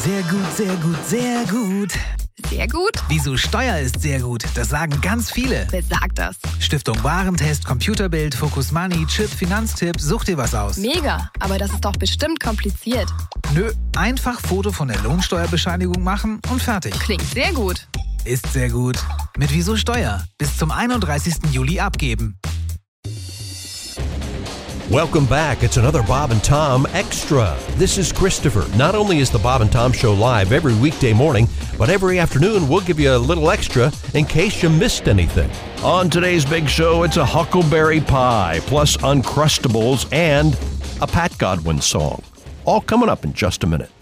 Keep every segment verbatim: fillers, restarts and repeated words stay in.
Sehr gut, sehr gut, sehr gut. Sehr gut? Wieso Steuer ist sehr gut, das sagen ganz viele. Wer sagt das? Stiftung Warentest, Computerbild, Focus Money, Chip, Finanztipp, such dir was aus. Mega, aber das ist doch bestimmt kompliziert. Nö, einfach Foto von der Lohnsteuerbescheinigung machen und fertig. Klingt sehr gut. Ist sehr gut. Mit Wieso Steuer. Bis zum einunddreißigsten Juli abgeben. Welcome back. It's another Bob and Tom Extra. This is Christopher. Not only is the Bob and Tom Show live every weekday morning, but every afternoon we'll give you a little extra in case you missed anything. On today's big show, it's a Huckleberry Pie, plus Uncrustables, and a Pat Godwin song. All coming up in just a minute.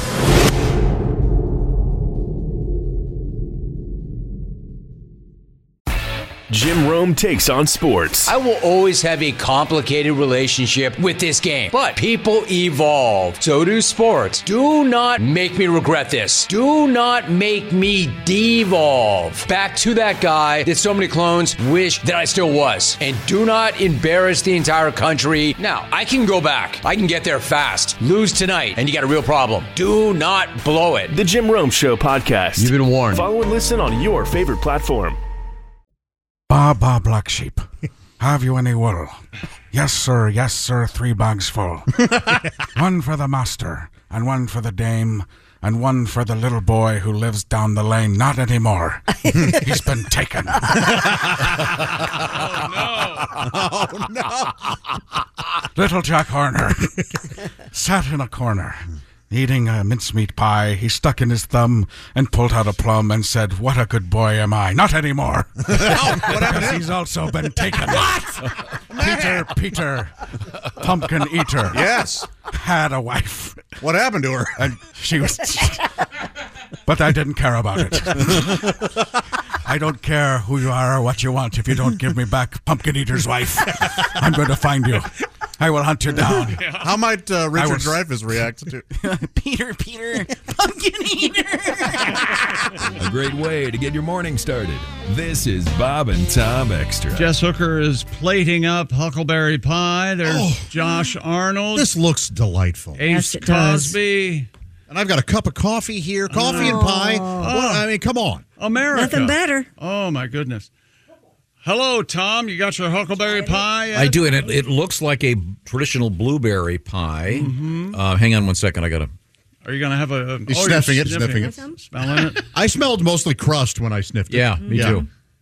Jim Rome takes on sports. I will always have a complicated relationship with this game, but people evolve. So do sports. Do not make me regret this. Do not make me devolve back to that guy that so many clones wish that I still was. And do not embarrass the entire country. Now, I can go back. I can get there fast. Lose tonight, and you got a real problem. Do not blow it. The Jim Rome Show podcast. You've been warned. Follow and listen on your favorite platform. Ba, ba, black sheep. Have you any wool? Yes, sir, yes, sir, three bags full. One for the master, and one for the dame, and one for the little boy who lives down the lane. Not anymore. He's been taken. Oh, no. Oh, no. Little Jack Horner sat in a corner, eating a mincemeat pie. He stuck in his thumb and pulled out a plum and said, "What a good boy am I." Not anymore. Oh, what happened? Because he's also been taken. What? Peter, Peter, pumpkin eater. Yes. Had a wife. What happened to her? And she was... But I didn't care about it. I don't care who you are or what you want. If you don't give me back Pumpkin Eater's wife, I'm going to find you. I will hunt you down. How might uh, Richard was... Dreyfuss react to Peter, Peter, Pumpkin Eater? A great way to get your morning started. This is Bob and Tom Extra. Jess Hooker is plating up Huckleberry Pie. There's Oh. Josh Arnold. This looks delightful. Ace Yes, it does. Cosby. And I've got a cup of coffee here. Coffee and pie. What, I mean, come on. America. Nothing better. Oh, my goodness. Hello, Tom. You got your Huckleberry Pie yet? I do, and it, it looks like a traditional blueberry pie. Mm-hmm. Uh, hang on one second. I got to... Are you going to have a... He's oh, sniffing you're it, sniffing it. Smelling it? I smelled mostly crust when I sniffed it. Yeah, me Yeah. too.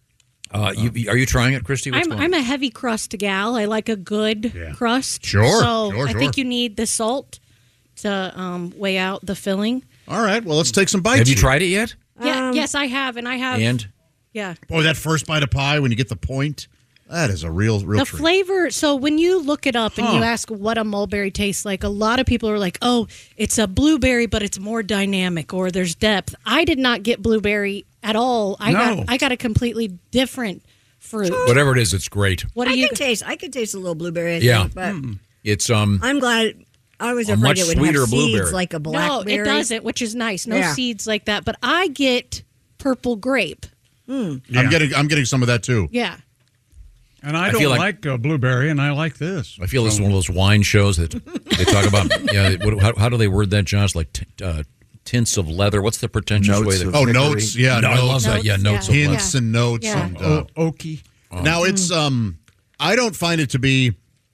Uh, you, are you trying it, Christy? What's I'm going I'm a heavy crust gal. I like a good Yeah. crust. Sure, So sure, I sure. think you need the salt to um, weigh out the filling. All right, well, let's take some bites. Have you here. tried it yet? Yeah. Um, Yes, I have, and I have. And? Yeah. Boy, that first bite of pie when you get the point, that is a real, real The treat. flavor. So when you look it up and Huh. you ask what a mulberry tastes like, a lot of people are like, "Oh, it's a blueberry, but it's more dynamic, or there's depth." I did not get blueberry at all. I No. got I got a completely different fruit. Whatever it is, it's great. What do I you? can taste. I can taste a little blueberry. I Yeah. think, but It's um. I'm glad. I was A afraid much it would sweeter have blueberry. seeds like a No, blackberry. it doesn't, which is nice. No Yeah. seeds like that. But I get purple grape. I'm getting, I'm getting some of that too. Yeah. And I, I don't feel like, like- uh, blueberry, and I like this. I feel this is one of those wine shows that they talk about. Yeah, what, how, how do they word that, Josh? Like t- uh, tints of leather. What's the pretentious Notes way? That, of Oh, hickory. notes, yeah, no, I love notes, that. Yeah, notes Notes, of yeah. leather. hints and notes. Yeah. And, uh, Oh, oaky. now it's, um, I don't find it to be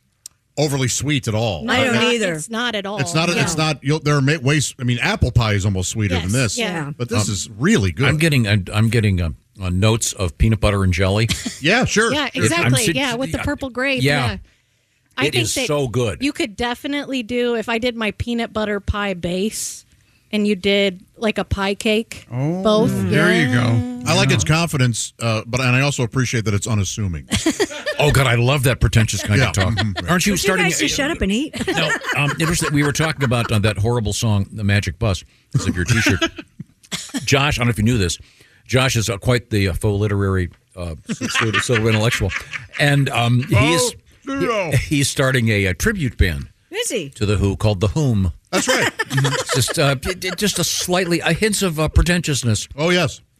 overly sweet at all. I don't Not- either. It's not at all. It's not. No. It's not. You'll, there are ma- ways. I mean, apple pie is almost sweeter Yes, than this. yeah. But this is really good. I'm getting. I'm, I'm getting uh, uh, notes of peanut butter and jelly. yeah, sure. Yeah, sure. exactly. I'm sit- yeah, with the purple grape. Yeah. Yeah. I It think is that so good. You could definitely do if I did my peanut butter pie base and you did like a pie cake. Oh, both. there yeah. you go. I like its confidence, uh, but and I also appreciate that it's unassuming. Oh God, I love that pretentious kind Yeah. of talk. Aren't you Would starting? you guys just shut up and eat? No, um, interesting. We were talking about uh, that horrible song, "The Magic Bus." It's like your T-shirt. Josh, I don't know if you knew this. Josh is uh, quite the uh, faux literary uh, sort of, sort of intellectual, and um, he's he, he's starting a, a tribute band Is he? to the Who called the Whom. That's right. It's just uh, it- it- just a slightly a hints of uh, pretentiousness. Oh yes.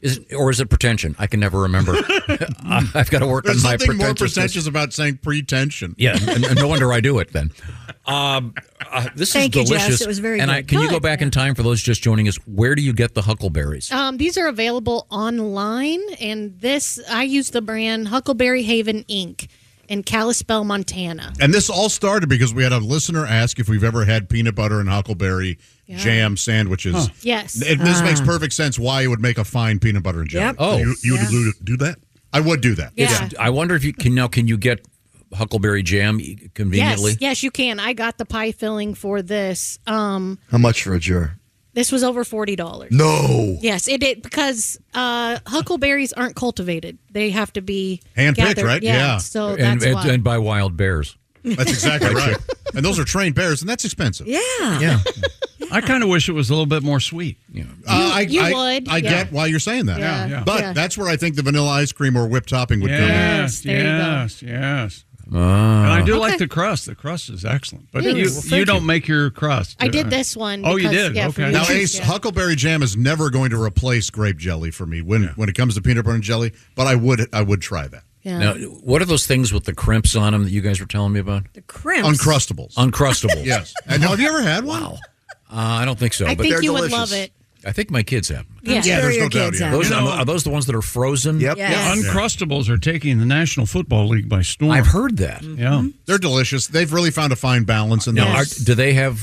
Is it, or is it pretension? I can never remember. I've got to work There's on my something more pretentiousness. pretentious about saying pretension. Yeah, and, and no wonder I do it then. Um, uh, this Thank is you, delicious. Jess. It was very and good. I, can you go Good. back in time for those just joining us? Where do you get the huckleberries? Um, these are available online, and this I use the brand Huckleberry Haven Incorporated in Kalispell, Montana. And this all started because we had a listener ask if we've ever had peanut butter and huckleberry Yeah. jam sandwiches. Huh. Yes. It, this Ah. makes perfect sense why it would make a fine peanut butter and jam. Yep. Oh. you, you Yeah. would do that? I would do that. Yeah. It's- I wonder if you can now. Can you get huckleberry jam conveniently? Yes, yes, you can. I got the pie filling for this. Um, How much for a jar? this was over forty dollars. No. Yes, it did because uh, huckleberries aren't cultivated; they have to be Handpicked, gathered. right? Yeah. Yeah. So and, that's and, why. and by wild bears. That's exactly right. And those are trained bears, and that's expensive. Yeah. Yeah. I kind of wish it was a little bit more sweet. Uh, I, you I, would, I yeah. get why you're saying that. Yeah, yeah. But Yeah. that's where I think the vanilla ice cream or whipped topping would Yes, there you go. yes, yes. Ah. And I do Okay. like the crust. The crust is excellent. But Yeah. you, Well, thank you don't you. make your crust. I did this one. Oh, you because- did? yeah, for Okay. Now, YouTube, Ace, yeah. huckleberry jam is never going to replace grape jelly for me when when it comes to peanut butter and jelly. But I would I would try that. Yeah. Now, what are those things with the crimps on them that you guys were telling me about? The crimps. Uncrustables. Uncrustables. Yes. And now, have you ever had one? Wow. Uh, I don't think so. I but think they're you would delicious. love it. I think my kids have them. Yeah. I'm sure your kids have. Those, You know- are those the ones that are frozen? Yep. Yes. The Uncrustables are taking the National Football League by storm. I've heard that. Yeah. They're delicious. They've really found a fine balance in Now, those. are, do they have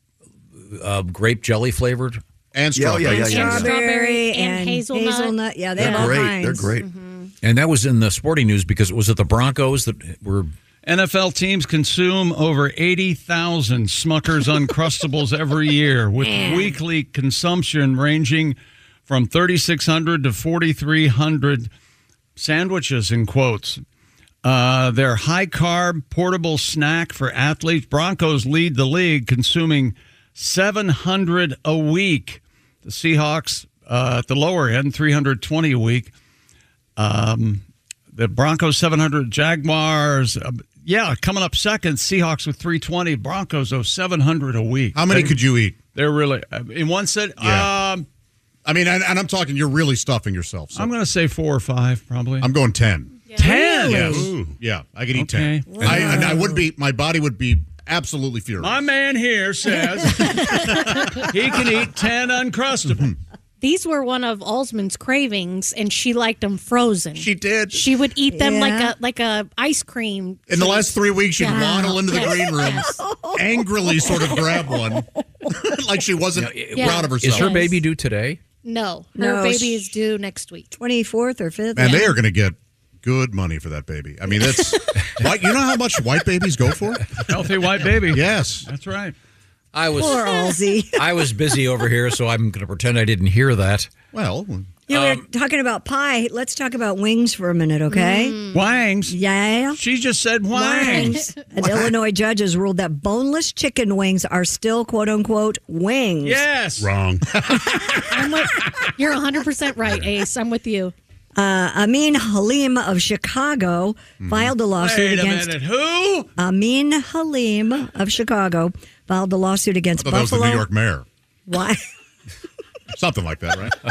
uh, grape jelly flavored? And Yeah, strawberry. yeah, yeah, And yeah. strawberry and, and hazelnut. hazelnut. Yeah, they They're have all great. kinds. They're great. And that was in the sporting news because was it the Broncos that were? N F L teams consume over eighty thousand Smucker's Uncrustables every year, with Man. weekly consumption ranging from thirty-six hundred to forty-three hundred sandwiches, in quotes. Uh, they're high-carb, portable snack for athletes. Broncos lead the league, consuming seven hundred a week. The Seahawks uh, at the lower end, three hundred twenty a week. Um, the Broncos seven hundred, Jaguars, uh, yeah, coming up second. Seahawks with three twenty, Broncos though seven hundred a week. How many They- could you eat? They're really uh, in one set. Yeah. Um, I mean, and, and I'm talking, you're really stuffing yourself. So I'm going to say four or five, probably. I'm going ten. ten. Yes. Ooh. Yeah, I could eat Okay. ten. I, and I would be, my body would be absolutely furious. My man here says he can eat ten Uncrustables. These were one of Alsman's cravings, and she liked them frozen. She did. She would eat them Yeah. like a like a ice cream. In the last three weeks, she'd Yeah. waddle into the Yes. green room, Yes. angrily sort of grab one, like she wasn't Yeah. proud of herself. Is her baby due today? No, her No, baby sh- is due next week. twenty-fourth or fifth. Man, they are going to get good money for that baby. I mean, that's white. You know how much white babies go for? Healthy white baby. Yes. That's right. I was Poor Halsey. I was busy over here, so I'm going to pretend I didn't hear that. Well, You know, Um, we're talking about pie. Let's talk about wings for a minute, okay? Wangs. Yeah. She just said wangs. An Illinois judge has ruled that boneless chicken wings are still "quote unquote" wings. Yes. wrong. I'm with, you're one hundred percent right, Ace. I'm with you. Uh, Amin Halim of Chicago Hmm. filed a lawsuit Wait a against minute. Who? Amin Halim of Chicago filed a lawsuit I against thought that was the Buffalo. New York mayor. Why? Something like that, right?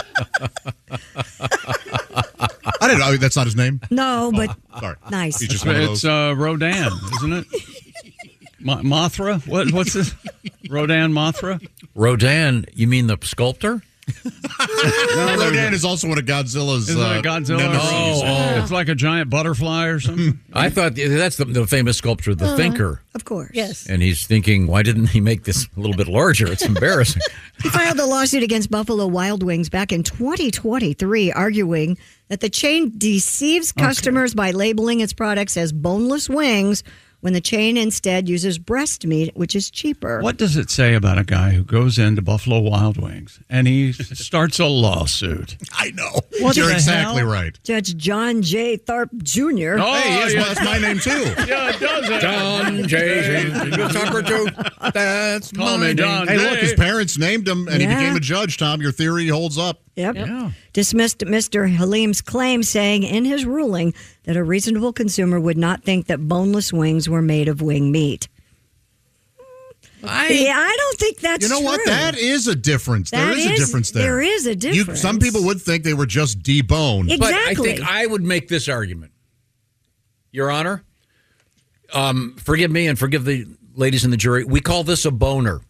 I didn't know. That's not his name. No, but Sorry. nice. He's just one of It's those. uh, Rodan, isn't it? Mo- Mothra? What? What's this? Rodan Mothra? Rodan, you mean the sculptor? Rodan is also one of Godzilla's. Isn't uh, it Godzilla? nemesis. Oh, oh. It's like a giant butterfly or something. I thought that's the, the famous sculptor, the Thinker. Of course. Yes. And he's thinking, why didn't he make this a little bit larger? It's embarrassing. He filed a lawsuit against Buffalo Wild Wings back in twenty twenty-three, arguing that the chain deceives customers by labeling its products as boneless wings when the chain instead uses breast meat, which is cheaper. What does it say about a guy who goes into Buffalo Wild Wings and he starts a lawsuit? I know. What You're the exactly hell? right. Judge John J. Tharp Junior Oh, Hey, yes, yeah. well, that's my name too. Yeah, it does. it. John J. Tucker too. That's Call my me John Hey, J. look, his parents named him, and he Yeah. became a judge. Tom, your theory holds up. Yep. Yeah. Dismissed Mister Halim's claim, saying in his ruling that a reasonable consumer would not think that boneless wings were made of wing meat. I, yeah, I don't think that's You know what? true. That is a difference. That there is, is- a difference there. there is a You, difference. some people would think they were just deboned. But I Exactly. think I would make this argument, Your Honor. Um, forgive me and forgive the ladies in the jury. We call this a boner.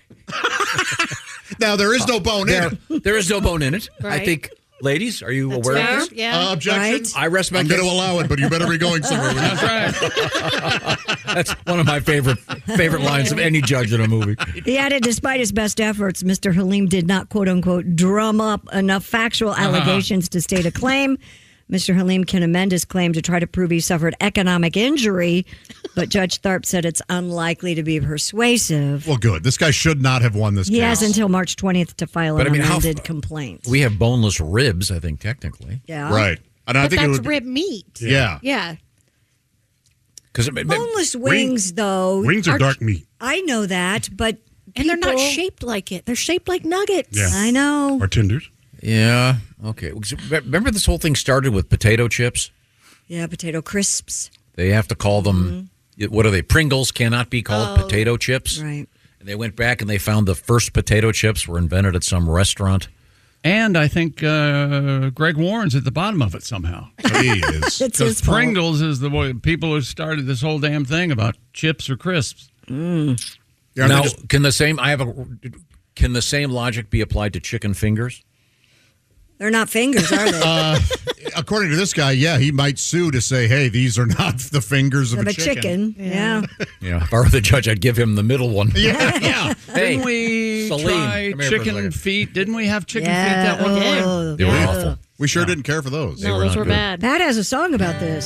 Now, there is no bone There, in it. there is no bone in it. I Right. think, ladies, are you That's aware fair. of this? Yeah. Uh, objection. Right. I rest my I'm case. going to allow it, but you better be going somewhere. With That's it. right. That's one of my favorite favorite lines of any judge in a movie. He added, despite his best efforts, Mister Halim did not, quote unquote, drum up enough factual allegations to state a claim. Mister Halim can amend his claim to try to prove he suffered economic injury, but Judge Tharp said it's unlikely to be persuasive. Well, good. This guy should not have won this He case. has until March twentieth to file But an I mean, how amended f- complaint. We have boneless ribs, I think, technically. Yeah. Right. And I But think it that's would, rib meat. Yeah. Yeah. Because Boneless wings, though. Wings are dark meat. I know that, but And they're not people- shaped like it. They're shaped like nuggets. Yeah. I know. Or tenders. Yeah. Okay. Remember this whole thing started with potato chips? Yeah, potato crisps. They have to call them, what are they? Pringles cannot be called Oh. potato chips. Right. And they went back and they found the first potato chips were invented at some restaurant. And I think uh, Greg Warren's at the bottom of it somehow. He is. It's his Because fault. Pringles is the way people who started this whole damn thing about chips or crisps. Yeah, now, they just- can the same I have a can the same logic be applied to chicken fingers? They're not fingers, are they? uh, according to this guy, yeah, he might sue to say, hey, these are not the fingers of, Of a a chicken. Yeah. Yeah. If I were the judge, I'd give him the middle one. Yeah, yeah. Hey, Didn't we Salim, try come here for a chicken second. feet? Didn't we have chicken Yeah. feet that one time? Oh, They were yeah. awful. We sure didn't care for those. No, were those not were good. bad. Pat has a song about this.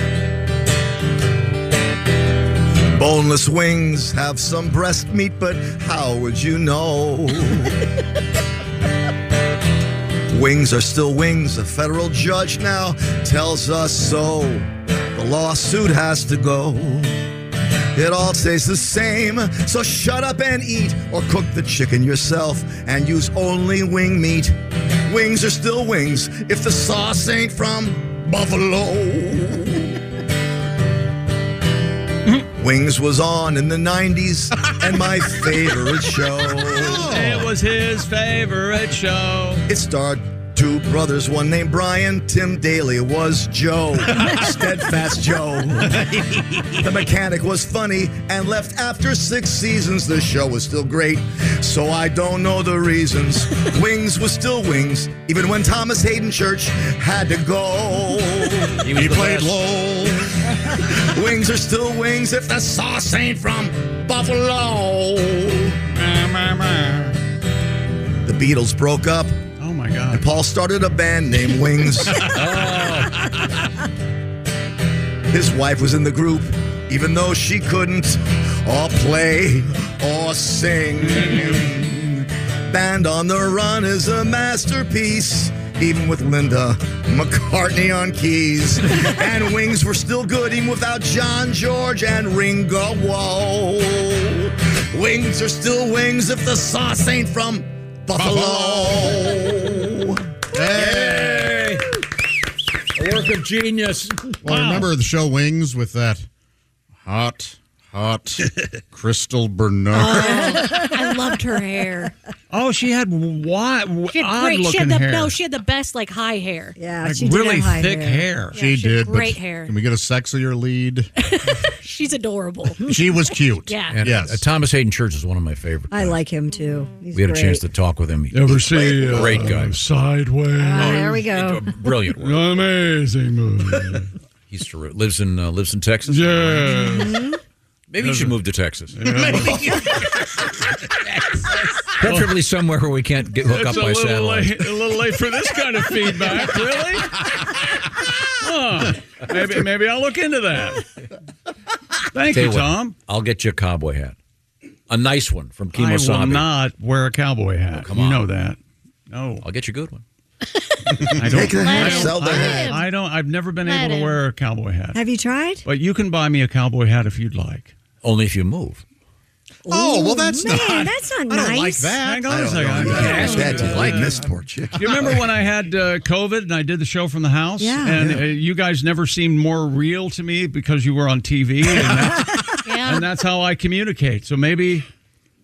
Boneless wings have some breast meat, but how would you know? Wings are still wings. A federal judge now tells us so. The lawsuit has to go. It all tastes the same, so shut up and eat, or cook the chicken yourself and use only wing meat. Wings are still wings if the sauce ain't from Buffalo. Wings was on in the nineties and my favorite show. It was his favorite show. It starred two brothers, one named Brian. Tim Daly was Joe. Steadfast Joe. The mechanic was funny and left after six seasons. The show was still great, so I don't know the reasons. Wings was still wings, even when Thomas Hayden Church had to go. He, was He the played best. low. Wings are still wings if the sauce ain't from Buffalo. The Beatles broke up. Oh, my God. And Paul started a band named Wings. His wife was in the group, even though she couldn't or play or sing. Band on the Run is a masterpiece, even with Linda McCartney on keys. And Wings were still good even without John George and Ringo. Whoa. Wings are still wings if the sauce ain't from Buffalo. Hey! A work of genius. Well, Wow. remember the show Wings with that hot, hot Crystal Bernard? I loved her hair. Oh, she had wide, She had odd great. She looking had the hair. no. She had the best like high hair. Yeah, like she did really have high thick hair. hair. she she had did. great but hair. Can we get a sexier lead? She's adorable. She was cute. Yeah. And, Yes. uh, Thomas Hayden Church is one of my favorites. I like him too. He's We had a great. chance to talk with him. Ever see uh, Great guy. Sideways? Ah, there we go. Brilliant work. Amazing movie. He's terrific. lives in uh, lives in Texas. Yeah. Maybe you should move to Texas. Preferably somewhere where we can't get hook It's up a by little, satellite. late, a little late for this kind of feedback, really? Huh. Maybe, maybe I'll look into that. Thank Tell you, what, Tom. I'll get you a cowboy hat. A nice one from I will Kimosabe. not wear a cowboy hat. Oh, come you on. know that. No. I'll get you a good one. I don't. Take the I hat, don't- sell the I- hat. I don't. I've never been Let able to him. wear a cowboy hat. Have you tried? But you can buy me a cowboy hat if you'd like. Only if you move. Oh, well, that's man, not. that's not I nice. don't like that. Hang on I a don't second. know. I You gotta can't ask ask that you. to like this poor chick. You remember when I had uh, COVID and I did the show from the house? Yeah. And uh, you guys never seemed more real to me because you were on T V, and that's, Yeah. and that's how I communicate. So maybe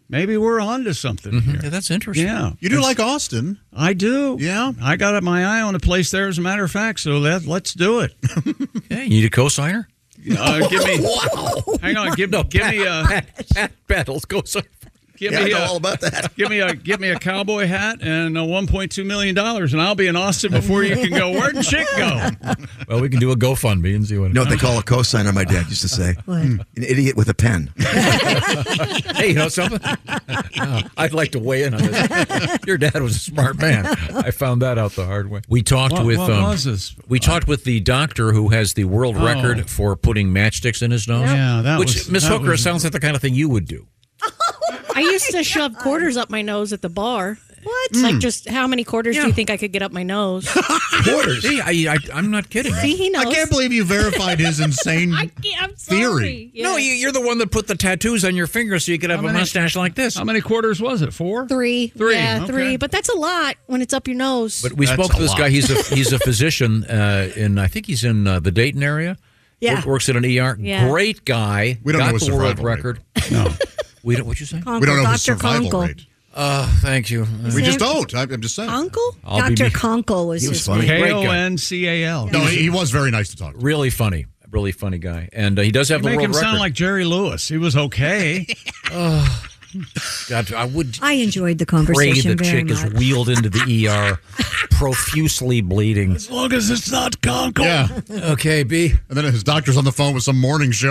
maybe we're on to something Mm-hmm. here. Yeah, that's interesting. Yeah. You do It's- like Austin. I do. Yeah. I got my eye on a place there, as a matter of fact, so let, let's do it. Hey, you need a cosigner? Uh, give me, wow. Hang on, give, No, give Pat, me a... Pat, Pat, Pat, let's go. Give Yeah, me I know a, all about that. Give me a give me a cowboy hat and a one point two million dollars, and I'll be in Austin before you can go. Where'd Chick go? Well, we can do a GoFundMe and see what. You know what they call a cosigner, my dad used to say? An idiot with a pen. Hey, you know something? Uh, I'd like to weigh in on this. Your dad was a smart man. I found that out the hard way. We talked What- with what um, was this? We talked with the doctor who has the world Oh. record for putting matchsticks in his nose. Yeah, that which was- Miss that Hooker was- sounds like the kind of thing you would do. I used to shove quarters up my nose at the bar. What? Like, just how many quarters Yeah. do you think I could get up my nose? Quarters. See, I, I, I'm not kidding. See, he knows. I can't believe you verified his insane I can't, I'm sorry. theory. Yeah. No, you, you're the one that put the tattoos on your fingers so you could have How a many- mustache like this. How many quarters was it? Four? Three. Three, Yeah, okay. three. But that's a lot when it's up your nose. But we That's spoke to a this lot. guy. He's a he's a physician uh, in I think he's in uh, the Dayton area. Yeah. Work- works at an E R. Yeah. Great guy. We don't Got know his the world survival rate. record. No. We don't. What'd you say? Conkle, We don't know his Doctor survival Conkle. rate. Uh, thank you. We just don't. I, I'm just saying. Uncle? I'll be Doctor me- Conkle was He was his funny. name. K Great O guy. N C A L. No, he, he was very nice to talk to. Really funny. Really funny guy. And uh, he does have the Make world him record. sound like Jerry Lewis. He was okay. God, I would I enjoyed the pray conversation the very chick much. is wheeled into the E R profusely bleeding. As long as it's not Conkle. Yeah. Okay, B. And then his doctor's on the phone with some morning show.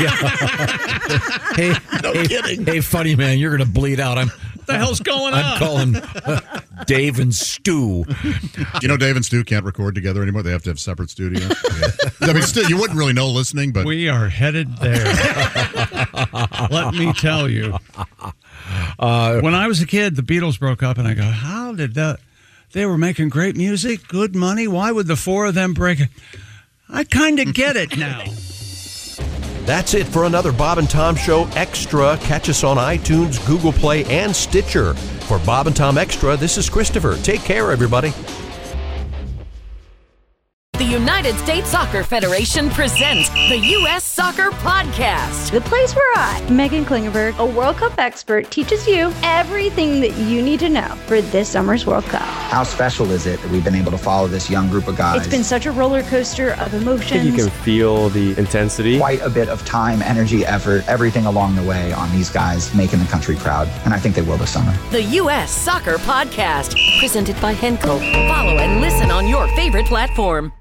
Hey, No hey, kidding. Hey, funny man, you're going to bleed out. I'm What the hell's going I'm on? calling uh, Dave and Stu. You know, Dave and Stu can't record together anymore. They have to have separate studios. I mean, still, you wouldn't really know listening, but We are headed there. Let me tell you. Uh, when I was a kid, the Beatles broke up, and I go, how did that? They were making great music, good money. Why would the four of them break it? I kind of get it now. That's it for another Bob and Tom Show Extra. Catch us on iTunes, Google Play, and Stitcher. For Bob and Tom Extra, this is Christopher. Take care, everybody. The United States Soccer Federation presents the U S Soccer Podcast. The place where I, Megan Klingenberg, a World Cup expert, teaches you everything that you need to know for this summer's World Cup. How special is it that we've been able to follow this young group of guys? It's been such a roller coaster of I think emotions. you can feel the intensity. Quite a bit of time, energy, effort, everything along the way on these guys making the country proud. And I think they will this summer. The U S Soccer Podcast, presented by Henkel. Follow and listen on your favorite platform.